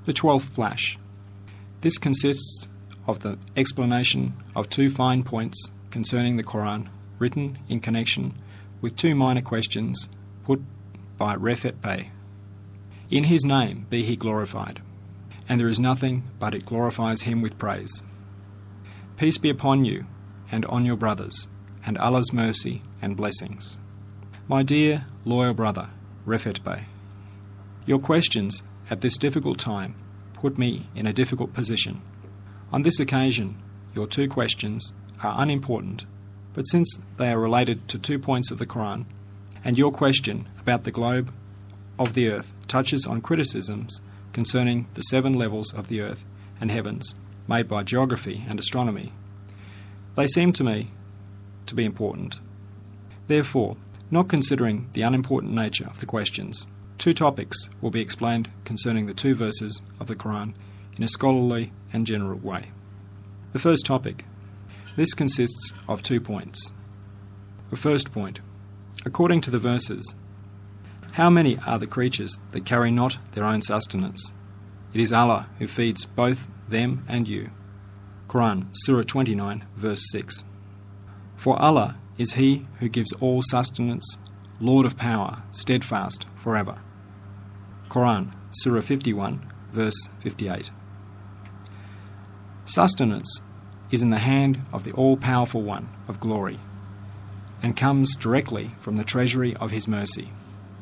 The 12th flash. This consists of the explanation of 2 fine points concerning the Quran, written in connection with 2 minor questions put by Refet Bey. In his name be he glorified, and there is nothing but it glorifies him with praise. Peace be upon you and on your brothers, and Allah's mercy and blessings. My dear, loyal brother, Refet Bey, your questions at this difficult time put me in a difficult position. On this occasion, your 2 questions are unimportant, but since they are related to 2 points of the Quran, and your question about the globe of the earth touches on criticisms concerning the 7 levels of the earth and heavens made by geography and astronomy, they seem to me to be important. Therefore, not considering the unimportant nature of the questions, 2 topics will be explained concerning the 2 verses of the Quran in a scholarly and general way. The first topic. This consists of 2 points. The first point. According to the verses, how many are the creatures that carry not their own sustenance? It is Allah who feeds both them and you. Quran, Surah 29, verse 6. For Allah is He who gives all sustenance, Lord of power, steadfast forever. Quran, Surah 51, verse 58. Sustenance is in the hand of the all-powerful One of glory, and comes directly from the treasury of His mercy.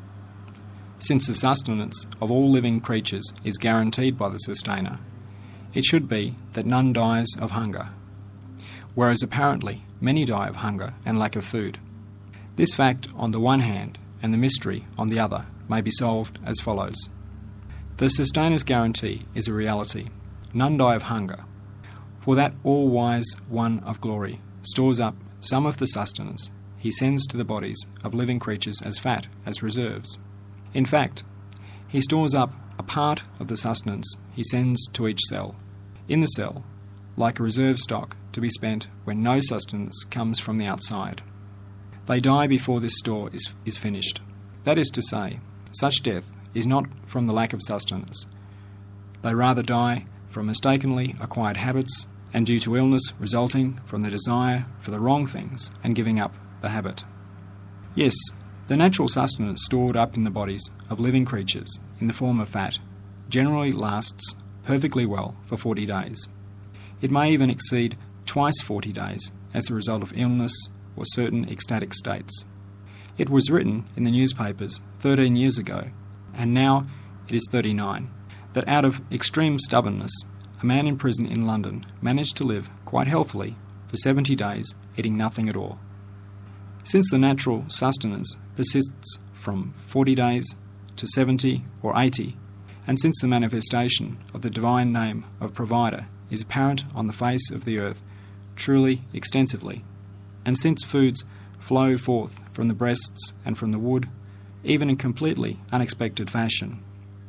Since the sustenance of all living creatures is guaranteed by the Sustainer, it should be that none dies of hunger, whereas apparently many die of hunger and lack of food. This fact on the one hand and the mystery on the other may be solved as follows. The Sustainer's guarantee is a reality. None die of hunger, for that all-wise One of glory stores up some of the sustenance He sends to the bodies of living creatures as fat, as reserves. In fact, He stores up a part of the sustenance He sends to each cell, in the cell, like a reserve stock to be spent when no sustenance comes from the outside. They die before this store is finished. That is to say, such death is not from the lack of sustenance. They rather die from mistakenly acquired habits and due to illness resulting from the desire for the wrong things and giving up the habit. Yes, the natural sustenance stored up in the bodies of living creatures in the form of fat generally lasts perfectly well for 40 days. It may even exceed twice 40 days as a result of illness or certain ecstatic states. It was written in the newspapers 13 years ago, and now it is 39, that out of extreme stubbornness, a man in prison in London managed to live quite healthily for 70 days, eating nothing at all. Since the natural sustenance persists from 40 days to 70 or 80, and since the manifestation of the divine name of Provider is apparent on the face of the earth truly extensively, and since foods flow forth from the breasts and from the wood, even in completely unexpected fashion,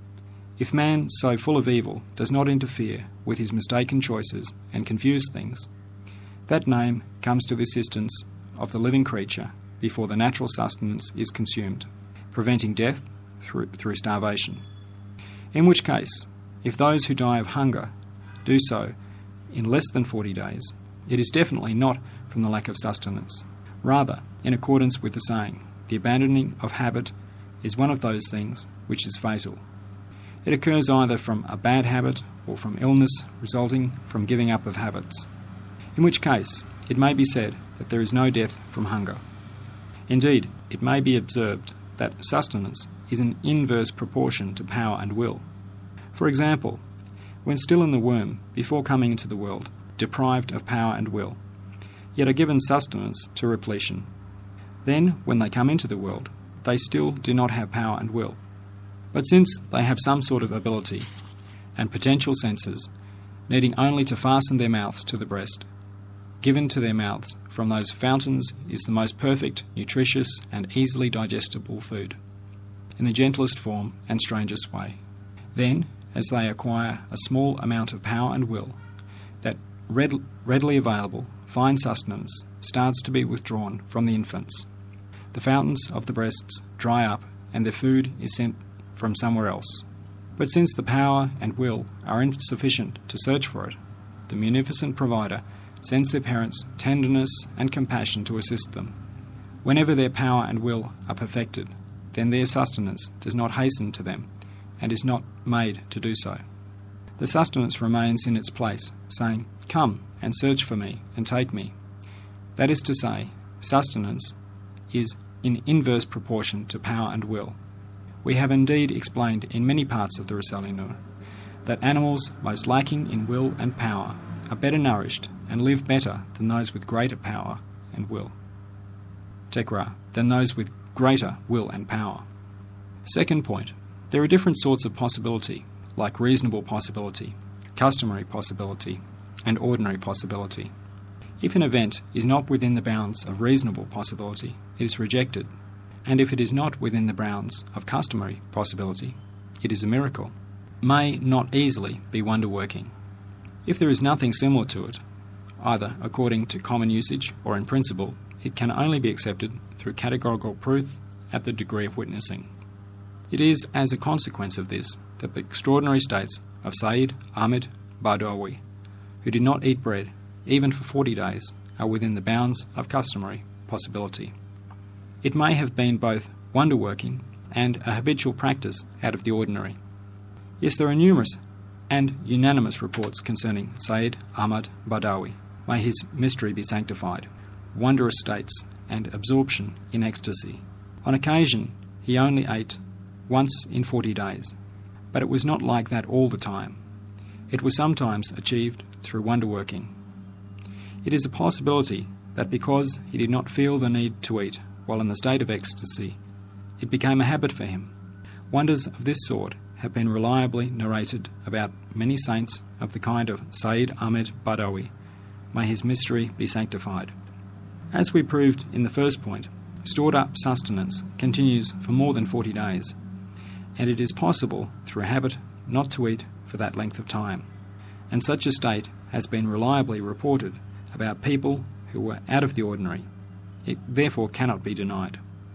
if man so full of evil does not interfere with his mistaken choices and confuse things, that name comes to the assistance of the living creature before the natural sustenance is consumed, preventing death through starvation. In which case, if those who die of hunger do so in less than 40 days, it is definitely not from the lack of sustenance. Rather, in accordance with the saying, the abandoning of habit is one of those things which is fatal. It occurs either from a bad habit or from illness resulting from giving up of habits, in which case it may be said that there is no death from hunger. Indeed, it may be observed that sustenance is in inverse proportion to power and will. For example, when still in the womb, before coming into the world, deprived of power and will, yet are given sustenance to repletion. Then, when they come into the world, they still do not have power and will. But since they have some sort of ability and potential senses, needing only to fasten their mouths to the breast, given to their mouths from those fountains is the most perfect, nutritious, and easily digestible food, in the gentlest form and strangest way. Then, as they acquire a small amount of power and will, that readily available, fine sustenance starts to be withdrawn from the infants. The fountains of the breasts dry up, and their food is sent from somewhere else. But since the power and will are insufficient to search for it, the munificent provider sends their parents tenderness and compassion to assist them. Whenever their power and will are perfected, then their sustenance does not hasten to them, and is not made to do so. The sustenance remains in its place, saying, "Come and search for me and take me." That is to say, sustenance is in inverse proportion to power and will. We have indeed explained in many parts of the Risale Nur that animals most lacking in will and power are better nourished and live better than those with greater power and will. Than those with greater will and power. Second point, there are different sorts of possibility, like reasonable possibility, customary possibility, and ordinary possibility. If an event is not within the bounds of reasonable possibility, it is rejected, and if it is not within the bounds of customary possibility, it is a miracle, may not easily be wonder-working. If there is nothing similar to it, either according to common usage or in principle, it can only be accepted through categorical proof at the degree of witnessing. It is as a consequence of this that the extraordinary states of Sayyid Ahmed Badawi, who did not eat bread even for 40 days, are within the bounds of customary possibility. It may have been both wonder-working and a habitual practice out of the ordinary. Yes, there are numerous and unanimous reports concerning Sayyid Ahmad Badawi, may his mystery be sanctified, wondrous states and absorption in ecstasy. On occasion, he only ate once in 40 days, but it was not like that all the time. It was sometimes achieved through wonder-working. It is a possibility that because he did not feel the need to eat while in the state of ecstasy, it became a habit for him. Wonders of this sort have been reliably narrated about many saints of the kind of Sayyid Ahmed Badawi, may his mystery be sanctified. As we proved in the first point, stored-up sustenance continues for more than 40 days, and it is possible through habit not to eat for that length of time, and such a state has been reliably reported about people who were out of the ordinary. It therefore cannot be denied.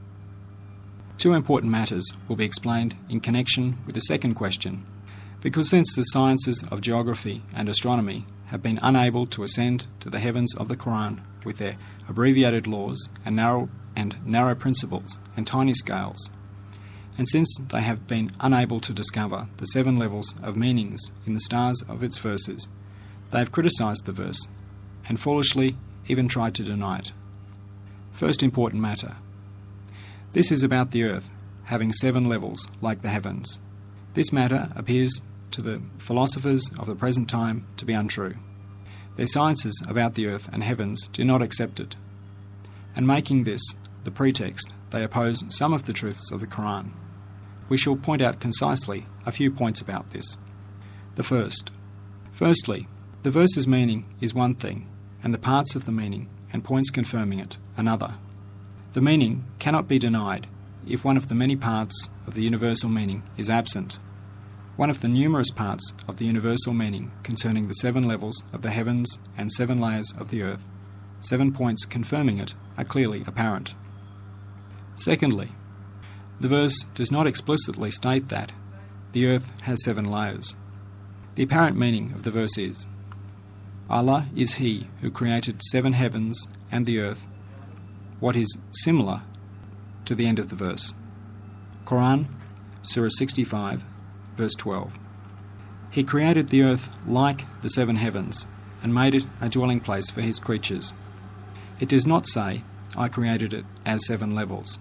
Two important matters will be explained in connection with the second question, because since the sciences of geography and astronomy have been unable to ascend to the heavens of the Quran with their abbreviated laws and narrow principles and tiny scales, and since they have been unable to discover the 7 levels of meanings in the stars of its verses, they have criticised the verse and foolishly even tried to deny it. First important matter. This is about the earth having 7 levels like the heavens. This matter appears to the philosophers of the present time to be untrue. Their sciences about the earth and heavens do not accept it, and making this the pretext, they oppose some of the truths of the Quran. We shall point out concisely a few points about this. The first. Firstly, the verse's meaning is one thing, and the parts of the meaning and points confirming it another. The meaning cannot be denied if one of the many parts of the universal meaning is absent. One of the numerous parts of the universal meaning concerning the 7 levels of the heavens and 7 layers of the earth, 7 points confirming it, are clearly apparent. Secondly, the verse does not explicitly state that the earth has 7 layers. The apparent meaning of the verse is, Allah is He who created 7 heavens and the earth, what is similar to the end of the verse. Quran, Surah 65, verse 12. He created the earth like the 7 heavens and made it a dwelling place for His creatures. It does not say, I created it as 7 levels.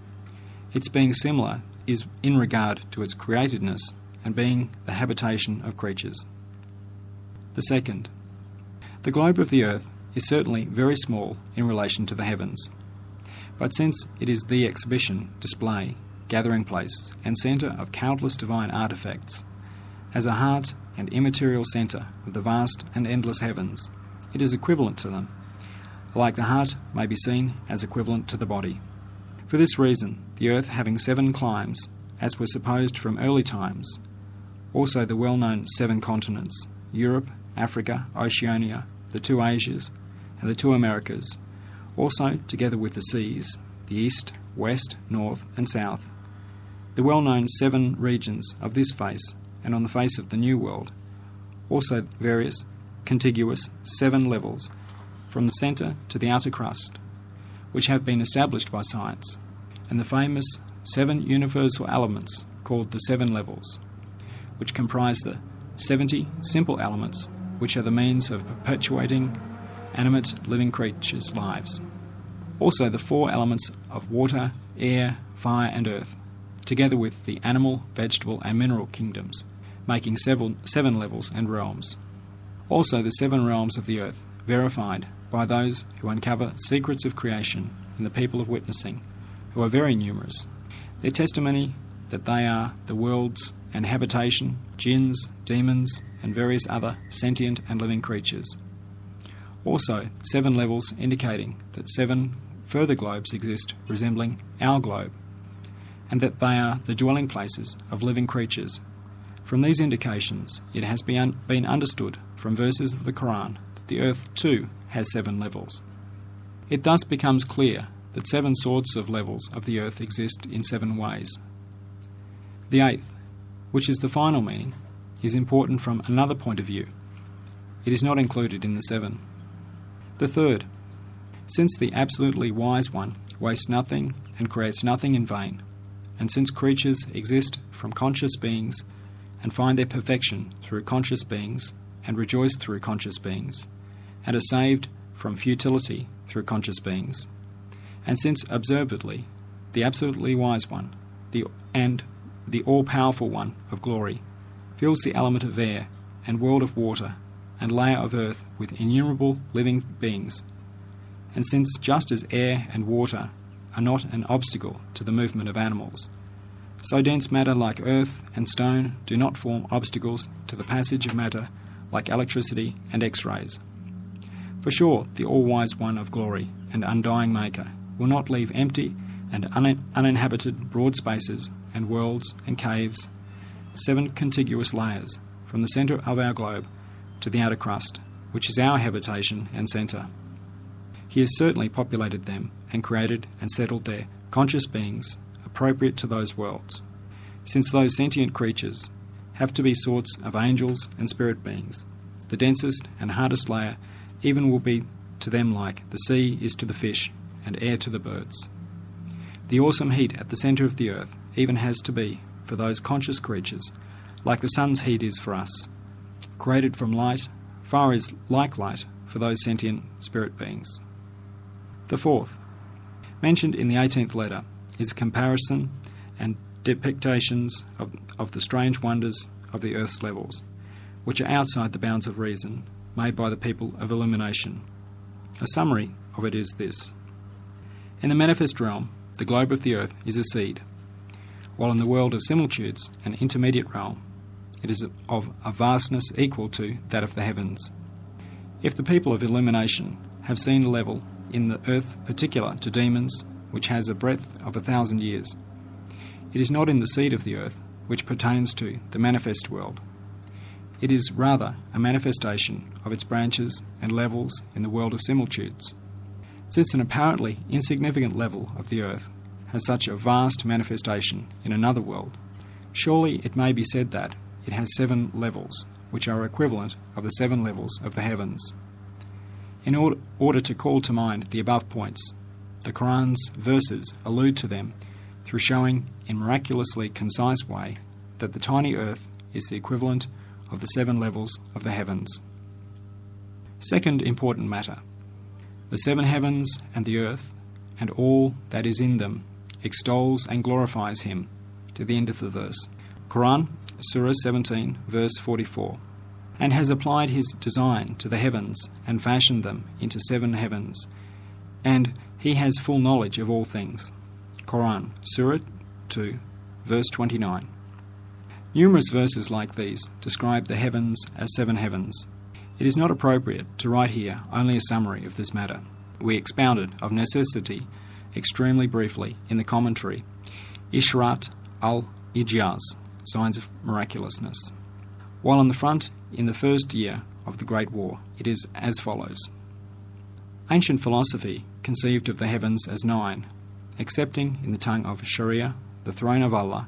Its being similar is in regard to its createdness and being the habitation of creatures. The second. The globe of the earth is certainly very small in relation to the heavens, but since it is the exhibition, display, gathering place, and centre of countless divine artefacts, as a heart and immaterial centre of the vast and endless heavens, it is equivalent to them, like the heart may be seen as equivalent to the body. For this reason, the earth having 7 climes, as was supposed from early times, also the well-known 7 continents, Europe, Africa, Oceania, the 2 Asias, and the 2 Americas, also together with the seas, the east, west, north, and south, the well-known 7 regions of this face and on the face of the new world, also various contiguous 7 levels from the centre to the outer crust, which have been established by science, and the famous 7 universal elements called the 7 levels, which comprise the 70 simple elements which are the means of perpetuating animate living creatures' lives. Also the 4 elements of water, air, fire and earth, together with the animal, vegetable and mineral kingdoms, making 7 levels and realms. Also the 7 realms of the earth, verified by those who uncover secrets of creation in the people of witnessing, who are very numerous. Their testimony that they are the worlds and habitation, jinns, demons, and various other sentient and living creatures. Also 7 levels indicating that 7 further globes exist resembling our globe, and that they are the dwelling places of living creatures. From these indications, it has been understood from verses of the Quran that the earth too has 7 levels. It thus becomes clear that 7 sorts of levels of the earth exist in 7 ways. The 8th, which is the final meaning, is important from another point of view. It is not included in the 7. The 3rd, since the absolutely wise one wastes nothing and creates nothing in vain, and since creatures exist from conscious beings and find their perfection through conscious beings and rejoice through conscious beings, and are saved from futility through conscious beings, and since observedly the absolutely wise one and the all-powerful one of glory fills the element of air and world of water and layer of earth with innumerable living beings, and since just as air and water are not an obstacle to the movement of animals, so dense matter like earth and stone do not form obstacles to the passage of matter like electricity and X-rays. For sure, the all-wise one of glory and undying maker will not leave empty and uninhabited broad spaces and worlds and caves, 7 contiguous layers from the centre of our globe to the outer crust, which is our habitation and centre. He has certainly populated them and created and settled there conscious beings appropriate to those worlds, since those sentient creatures have to be sorts of angels and spirit beings. The densest and hardest layer even will be to them like the sea is to the fish and air to the birds. The awesome heat at the centre of the earth even has to be, for those conscious creatures, like the sun's heat is for us, created from light, fire is like light for those sentient spirit beings. The 4th, mentioned in the 18th letter, is a comparison and depictions of the strange wonders of the earth's levels, which are outside the bounds of reason, made by the people of illumination. A summary of it is this. In the manifest realm, the globe of the earth is a seed, while in the world of similitudes, an intermediate realm, it is of a vastness equal to that of the heavens. If the people of illumination have seen a level in the earth particular to demons, which has a breadth of 1,000 years, it is not in the seed of the earth, which pertains to the manifest world. It is rather a manifestation of its branches and levels in the world of similitudes. Since an apparently insignificant level of the earth has such a vast manifestation in another world, surely it may be said that it has 7 levels, which are equivalent of the 7 levels of the heavens. In order to call to mind the above points, the Quran's verses allude to them through showing in miraculously concise way that the tiny earth is the equivalent of the 7 levels of the heavens. Second important matter. The 7 heavens and the earth, and all that is in them, extols and glorifies him, to the end of the verse. Quran, Surah 17, verse 44. And has applied his design to the heavens, and fashioned them into 7 heavens, and he has full knowledge of all things. Quran, Surah 2, verse 29. Numerous verses like these describe the heavens as 7 heavens. It is not appropriate to write here only a summary of this matter. We expounded, of necessity, extremely briefly in the commentary, Ishrat al-Ijaz, Signs of Miraculousness. While on the front, in the first year of the Great War, it is as follows. Ancient philosophy conceived of the heavens as 9, excepting in the tongue of Sharia, the throne of Allah,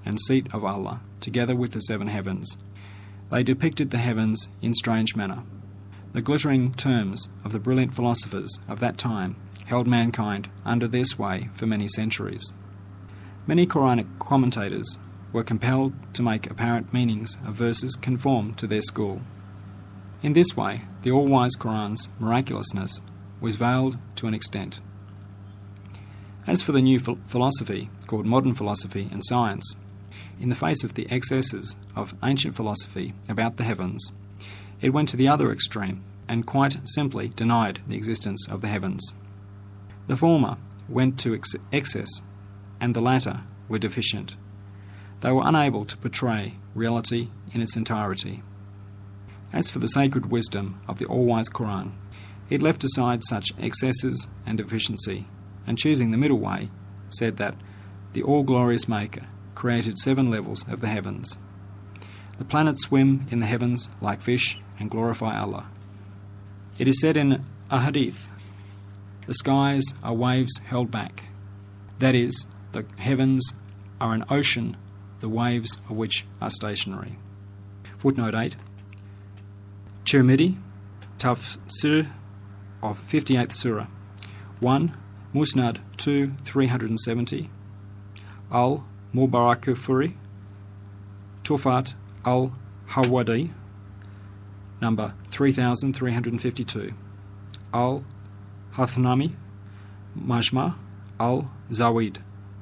and seat of Allah, together with the seven heavens. They depicted the heavens in strange manner. The glittering terms of the brilliant philosophers of that time held mankind under their sway for many centuries. Many Quranic commentators were compelled to make apparent meanings of verses conform to their school. In this way, the all-wise Quran's miraculousness was veiled to an extent. As for the new philosophy, called modern philosophy and science, in the face of the excesses of ancient philosophy about the heavens, it went to the other extreme and quite simply denied the existence of the heavens. The former went to excess, and the latter were deficient. They were unable to portray reality in its entirety. As for the sacred wisdom of the all-wise Quran, it left aside such excesses and deficiency, and choosing the middle way, said that the all-glorious Maker created 7 levels of the heavens. The planets swim in the heavens like fish and glorify Allah. It is said in a hadith, the skies are waves held back. That is, the heavens are an ocean, the waves of which are stationary. Footnote 8. Tirmidhi, Tafsir of 58th Surah. 1. Musnad 2, 370. Al-Mubarakfuri, Tufat al-Hawadi, number 3352. Al-Hathnami, Majma al-Zawid,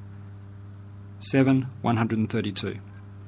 7-132.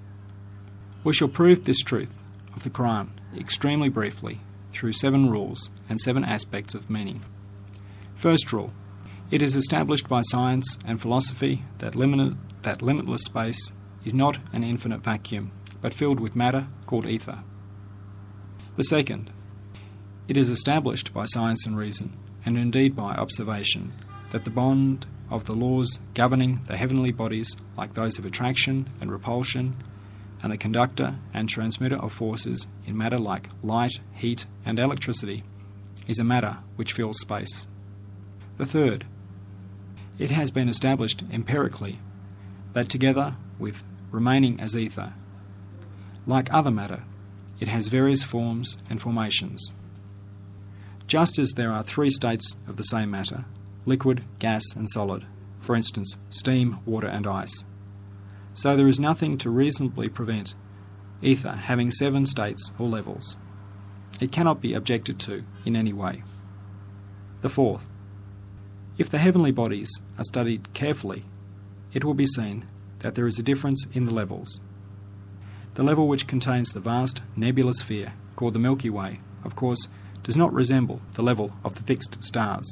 We shall prove this truth of the Quran extremely briefly through 7 rules and 7 aspects of meaning. First rule: it is established by science and philosophy that limitless space is not an infinite vacuum, but filled with matter called ether. The second: it is established by science and reason, and indeed by observation, that the bond of the laws governing the heavenly bodies, like those of attraction and repulsion, and the conductor and transmitter of forces in matter like light, heat, and electricity, is a matter which fills space. The third: it has been established empirically that together with remaining as ether, like other matter, it has various forms and formations. Just as there are 3 states of the same matter, liquid, gas, and solid, for instance, steam, water, and ice, so there is nothing to reasonably prevent ether having 7 states or levels. It cannot be objected to in any way. The fourth: if the heavenly bodies are studied carefully, it will be seen that there is a difference in the levels. The level which contains the vast nebulous sphere, called the Milky Way, of course, does not resemble the level of the fixed stars.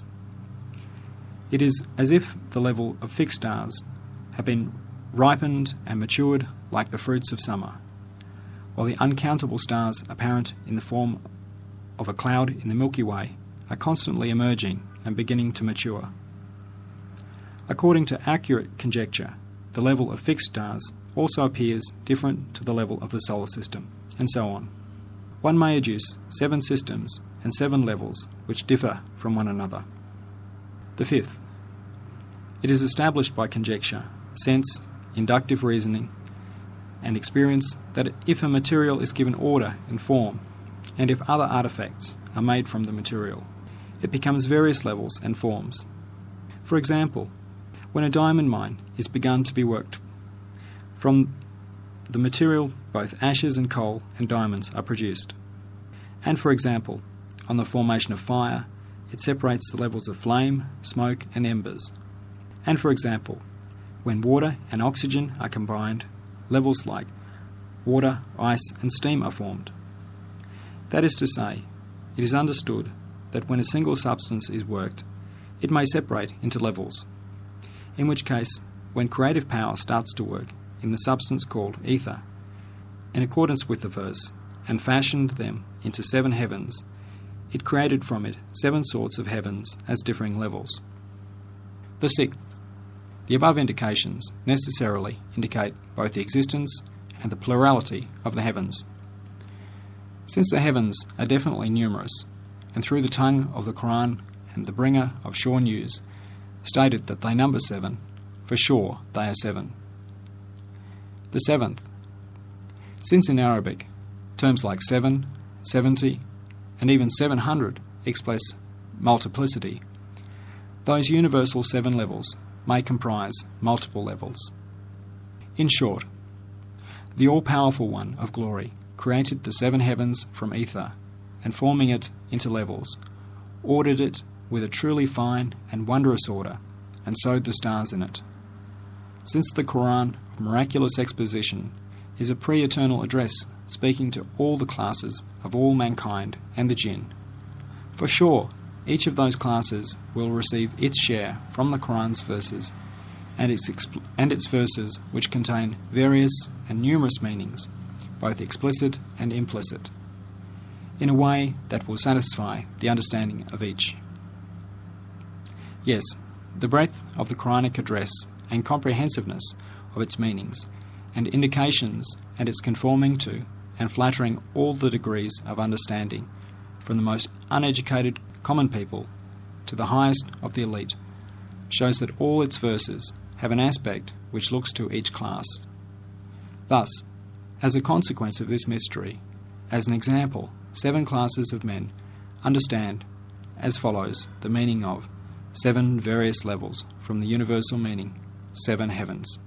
It is as if the level of fixed stars have been ripened and matured like the fruits of summer, while the uncountable stars apparent in the form of a cloud in the Milky Way are constantly emerging and beginning to mature. According to accurate conjecture, the level of fixed stars also appears different to the level of the solar system, and so on. One may adduce 7 systems and 7 levels which differ from one another. The fifth: it is established by conjecture, sense, inductive reasoning, and experience that if a material is given order and form, and if other artifacts are made from the material, it becomes various levels and forms. For example, when a diamond mine is begun to be worked, from the material both ashes and coal and diamonds are produced. And for example, on the formation of fire, it separates the levels of flame, smoke, and embers. And for example, when water and oxygen are combined, levels like water, ice, and steam are formed. That is to say, it is understood that when a single substance is worked, it may separate into levels, in which case, when creative power starts to work in the substance called ether, in accordance with the verse, and fashioned them into 7 heavens, it created from it 7 sorts of heavens as differing levels. The sixth: the above indications necessarily indicate both the existence and the plurality of the heavens. Since the heavens are definitely numerous, and through the tongue of the Quran and the bringer of sure news stated that they number 7, for sure they are 7. The seventh. Since in Arabic, terms like 7, 70, and even 700 express multiplicity, those universal 7 levels may comprise multiple levels. In short, the all-powerful One of glory created the 7 heavens from ether, and forming it into levels, ordered it with a truly fine and wondrous order, and sowed the stars in it. Since the Quran of miraculous exposition is a pre-eternal address speaking to all the classes of all mankind and the jinn, for sure each of those classes will receive its share from the Quran's verses and its verses which contain various and numerous meanings, both explicit and implicit, in a way that will satisfy the understanding of each. Yes, the breadth of the Quranic address and comprehensiveness of its meanings and indications and its conforming to and flattering all the degrees of understanding, from the most uneducated common people to the highest of the elite, shows that all its verses have an aspect which looks to each class. Thus, as a consequence of this mystery, as an example, 7 classes of men understand as follows the meaning of 7 various levels from the universal meaning, 7 heavens.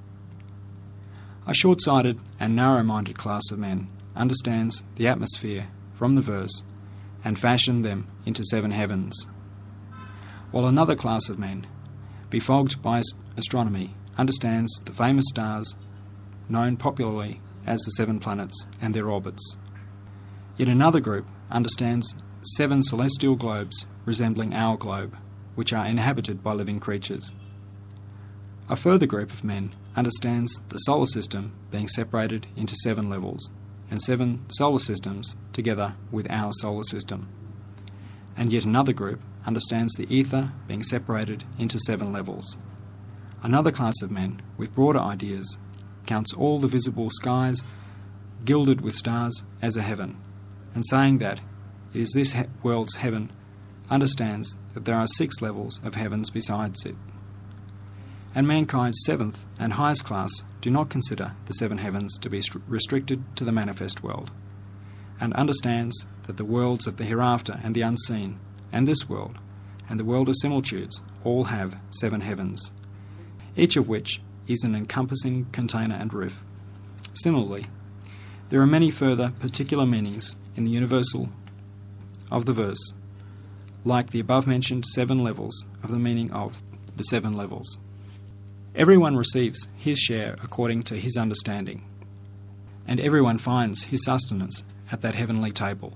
A short-sighted and narrow-minded class of men understands the atmosphere from the verse and fashioned them into 7 heavens, while another class of men, befogged by astronomy, understands the famous stars known popularly as the 7 planets and their orbits. Yet another group understands 7 celestial globes resembling our globe, which are inhabited by living creatures. A further group of men understands the solar system being separated into 7 levels, and 7 solar systems together with our solar system. And yet another group understands the ether being separated into 7 levels. Another class of men with broader ideas counts all the visible skies gilded with stars as a heaven, and saying that it is this world's heaven, understands that there are 6 levels of heavens besides it. And mankind's 7th and highest class do not consider the 7 heavens to be restricted to the manifest world, and understands that the worlds of the hereafter and the unseen, and this world, and the world of similitudes all have 7 heavens, each of which is an encompassing container and roof. Similarly, there are many further particular meanings in the universal of the verse, like the above-mentioned 7 levels of the meaning of the 7 levels. Everyone receives his share according to his understanding, and everyone finds his sustenance at that heavenly table.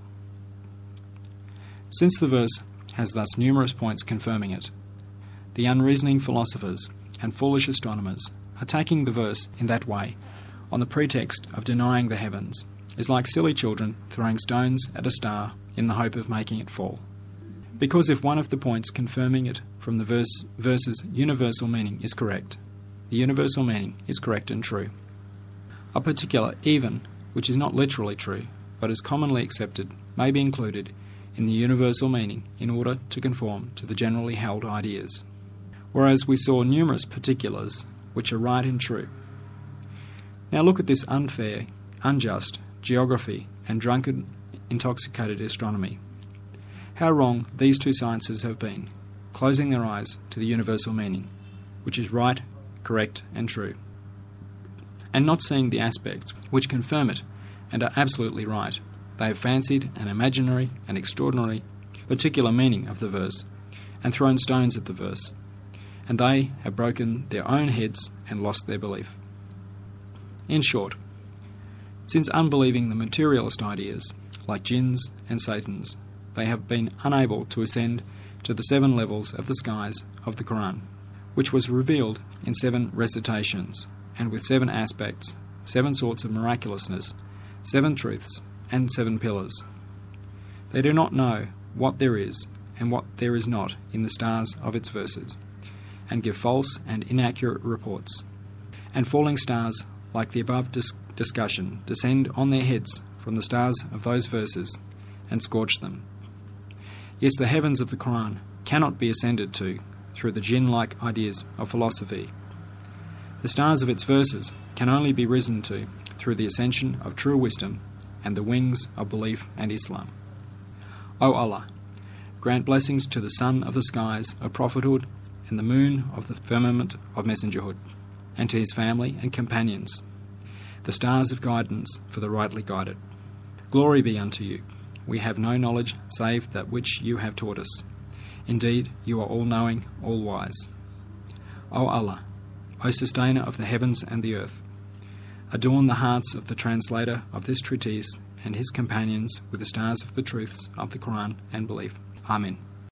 Since the verse has thus numerous points confirming it, the unreasoning philosophers and foolish astronomers are taking the verse in that way on the pretext of denying the heavens, is like silly children throwing stones at a star in the hope of making it fall. Because if one of the points confirming it from the verse's universal meaning is correct, the universal meaning is correct and true. A particular even, which is not literally true, but is commonly accepted, may be included in the universal meaning in order to conform to the generally held ideas, whereas we saw numerous particulars which are right and true. Now look at this unfair, unjust geography and drunken, intoxicated astronomy. How wrong these 2 sciences have been, closing their eyes to the universal meaning, which is right, correct and true, and not seeing the aspects which confirm it and are absolutely right. They have fancied an imaginary and extraordinary particular meaning of the verse and thrown stones at the verse, and they have broken their own heads and lost their belief. In short, since unbelieving the materialist ideas, like jinns and satans, they have been unable to ascend to the 7 levels of the skies of the Quran, which was revealed in 7 recitations, and with 7 aspects, 7 sorts of miraculousness, 7 truths, and 7 pillars. They do not know what there is and what there is not in the stars of its verses, and give false and inaccurate reports. And falling stars, like the above discussion, descend on their heads from the stars of those verses and scorch them. Yes, the heavens of the Quran cannot be ascended to through the jinn-like ideas of philosophy. The stars of its verses can only be risen to through the ascension of true wisdom and the wings of belief and Islam. O Allah, grant blessings to the sun of the skies of prophethood and the moon of the firmament of messengerhood, and to his family and companions, the stars of guidance for the rightly guided. Glory be unto you. We have no knowledge save that which you have taught us. Indeed, you are all-knowing, all-wise. O Allah, O sustainer of the heavens and the earth, adorn the hearts of the translator of this treatise and his companions with the stars of the truths of the Quran and belief. Amen.